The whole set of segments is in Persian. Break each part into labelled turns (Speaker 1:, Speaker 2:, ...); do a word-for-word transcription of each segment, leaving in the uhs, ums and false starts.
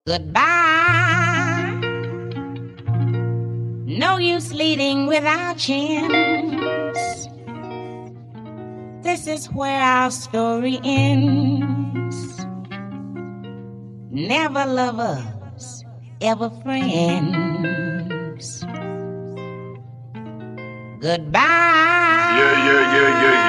Speaker 1: Goodbye. No use leading without chance. This is where our story ends. Never lovers, ever friends. Goodbye.
Speaker 2: Yeah, yeah, yeah, yeah,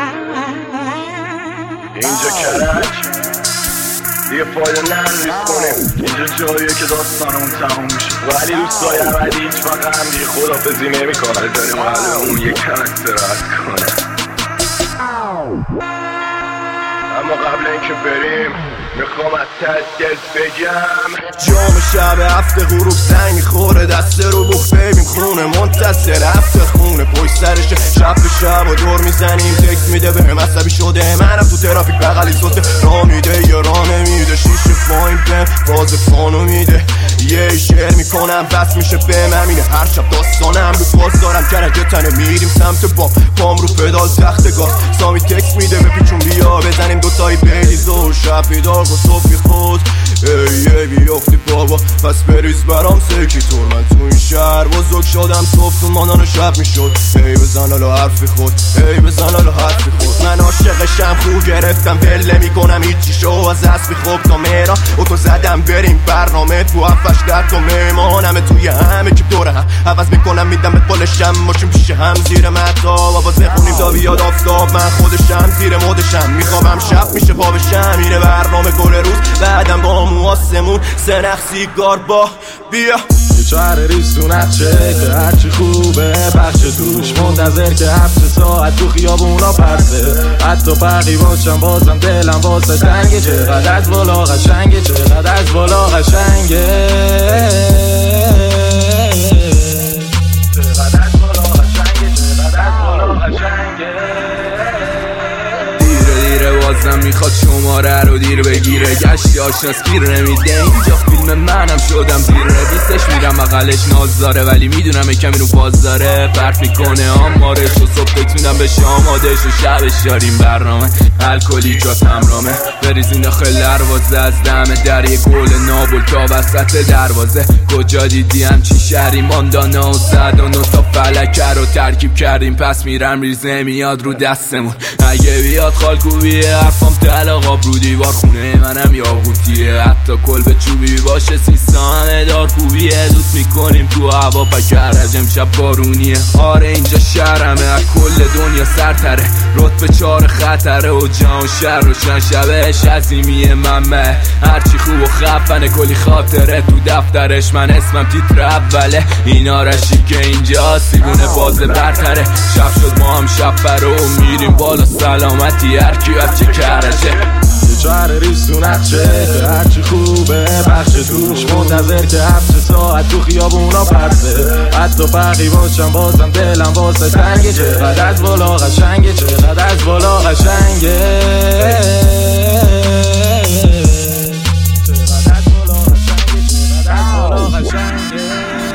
Speaker 2: yeah. اینجا کرج دیگه پایه ننویس کنیم. اینجا جاییه که داستانمون تموم میشه، ولی دوستای ابدی هیچ وقت هم دیگه خدافظی نمیکنه. بذاریم قلبمون یه کرکتر رد کنه. اما قبل اینکه بریم میخوام از ته دل بگم
Speaker 3: جام شب هفته غروب زنگ میخوره، دست رو بخ ببین خونه منتظر هفته خونه پشت سرشه. شب به شب و دور میزنیم تکس میده بهم عصبی شده، منم تو ترافیک بغلی سوته راه میده یا راه نمیده. شیشه فاین بهم باز فانو میده، یه شعر میکنم بس میشه بهم همینه. هر شب داستانم رو باز دارم کرجه تنه میریم سمت با پام رو پدال تخت گاز. سامی تکس میده بپیچون بیا بزنیم دوتایی بریز و شب بیدار و صبح خود. ای ای بیافتی بابا پس بریز برام سکی طور. من تو این شهر بزرگ شدم صبح تو مانان شب میشد. ای بزن حالا حرفی خود، ای بزن حالا حرفی خود. من عاشقشم خوب گرفتم دل نمیکنم هیچی شو از اسبی خوب تا مهرا اوتو زدم بریم برنامه تو هفتش در تا مهمانمه توی همه که دوره هم عوض میکنم میدم به بالشم ماشین پیش هم زیر مهتاب آواز بخونیم تا بیاد آفتاب. من خودشم زیر مودشم میخوابم شب میشه پا بشم. اینه برنامه گل روز بعدم با مو آسمون سنخ سیگار با بیا
Speaker 4: یه چهره ریستونت چه که هرچی خوبه بخش توش منتظر که هفت ساعت تو خیابونا پرسه. حتی برقی باشم بازم دلم واسه تنگه. چقدر از بالا قشنگه، چقدر از بالا قشنگه، چقدر از بالا قشنگه، چقدر از بالا قشنگه. بازم میخواد شماره رو دیر بگیره، گشتی آشناس گیر نمیده. اینجا فیلم منم شدم زیر بیستش میرم بغلش ناز داره، ولی میدونم کمی رو باز داره فرق میکنه آمارش و صبح بتونم بشه آمادش و شبش داریم برنامه الکلی جا تمرامه. بریزین داخل دروازه از دم در یه گل نابل تا وسط دروازه. کجا دیدی همچین شهری ماندانه و صد و نو تا فلکه رو ترکیب کردیم پس میرم ریزه میاد رو دستمون. اگه بیاد خالکوبیه حرفام طلاق آب رو دیوار خونه منم یاقوتیه. حتی کل به چوبی باشه سیستان دار خوبیه. دوست میکنیم تو هوا پکرج امشب بارونیه. آره اینجا شهرمه از کل دنیا سرتره، رتبه چهار خطره و جان شهر روشن شبهش عظیمیه. ممه هرچی خوب و خفنه کلی خاطره تو دفترش. من اسمم تیتر اوله اینا رشی که اینجا سیبونه باز برتره. شب شد ما هم شب فرو میریم بالا سلامتی هرکی هرچی کرجه. یه چهره ریستونت چه که هرچی خوبه بخش توش منتظر که هفت ساعت تو خیابونا پرسه. حتی برقی باشم بازم دلم واسه تنگه. چقدر از بالا قشنگه، چقدر از بالا قشنگه، چقدر از بالا قشنگه، چقدر از بالا قشنگه.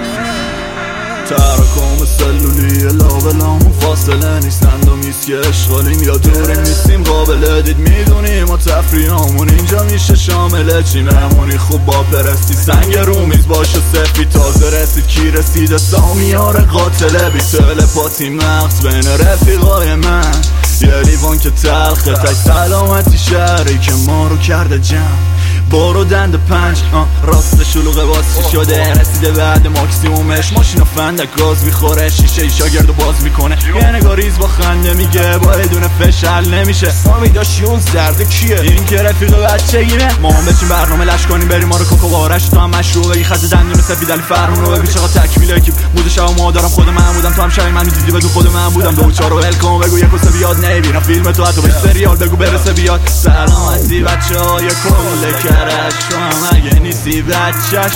Speaker 3: تراکم سلولی لابلامون فاصله نیستند و میسک اشغالیم یا دوریم نیستیم قابل دید. میدونیم و تفریحامون اینجا میشه شامل چی مهمونی خوب با پرستی. سنگ رو میز باشه سفید تازه رسید کی رسیده سامیار قاتله بی تلپاتی مغز بین رفیقای من. یه لیوان که تلخه تک سلامتی شهری که ما رو کرده جمع. بارو دند پنج راست شلوغه باز شده رسیده بعد ماکسیمومش. ماشینا فندک گاز میخوره شیشه شاگردو باز میکنه. یه نگاریز با خنده میگه با بدون فشل نمیشه. سامی داشتی اون زرده کیه این که رفیق بچگیمه. ما هم بچین برنامه لش کنیم بریم ما رو کوکو بارش تو هم مشروع بگی خط دندون سفید علی فرمون رو ببین چقدر تکمیل اکیب بوده. شب ما دارم خود من بودم تو هم شبی من دیدی بدون خود من بودم. دو چهار رو الکام بگو یک واسه بیاد نمیبینم فیلم تو حتی به سریال بگو برسه بیاد. سلامتی بچه‌های کل کرش تو هم اگه نیستی بچه‌ش.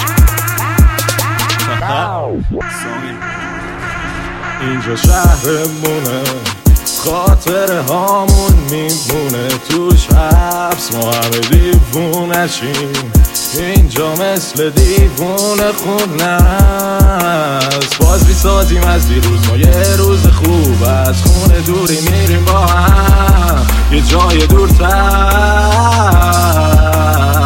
Speaker 4: اینجا شهرمونه خاطره هامون میمونه توش حبس ما همه دیوونشیم. اینجا مثل دیوونه خونه است باز بیسازیم از دیروز. ما یه روز خوب از خونه دوری میریم با هم یه جای دورتر.